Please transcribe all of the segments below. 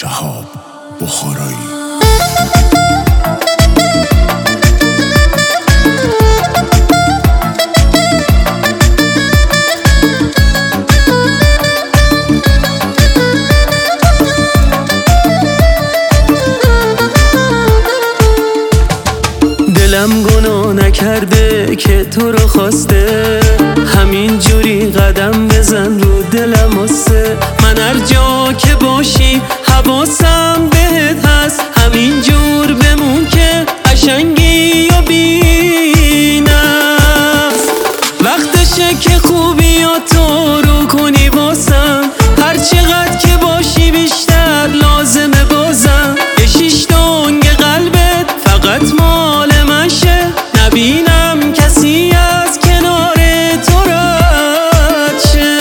شهاب بخارایی. دلم گناه نکرده که تو رو خواسته، همین جوری قدم بزن رو دلم واسه من. هر جا که باشی حواسم بهت هست، همین جور بمون که قشنگی و بی نقص. وقتشه که خوبی و تو رو کنی واسم، هر چقدر که باشی بیشتر لازمه بازم. یه شیش دنگ قلبت فقط مال من شه، نبینم کسی از کنار تو رد شه.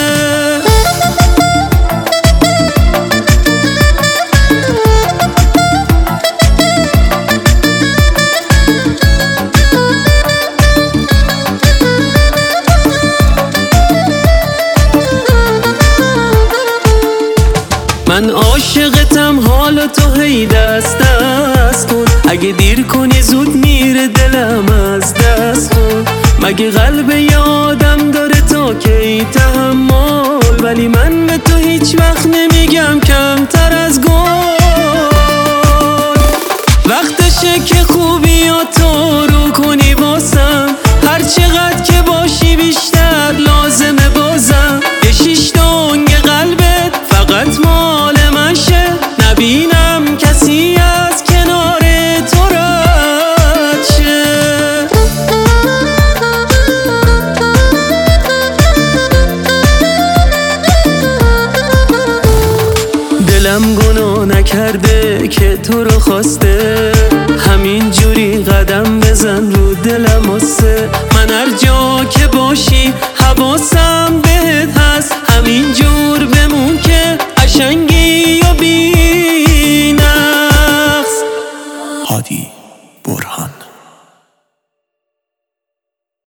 من عاشقتم، حالا تو هی دست دست کن، اگه دیر کنی زود میره دلم از دست کن. مگه قلب یادم داره تا کی تحمل، ولی من به تو هیچ وقت نمیگم کمتر از گل. وقتشه که خوبی و تو رو کنی واسم، هر چقدر که باشی بیشتر لازمه بازم. یه شیش دنگ قلبت فقط مال من شه، نبینم کسی از کنار تو رد شه. دلم گناه نکرده که تو رو خواسته، همین جوری قدم بزن رو دلم واسه من. هر جا که باشی حواسم بهت هست، همین جور بمون که قشنگی و بی نقص. هادی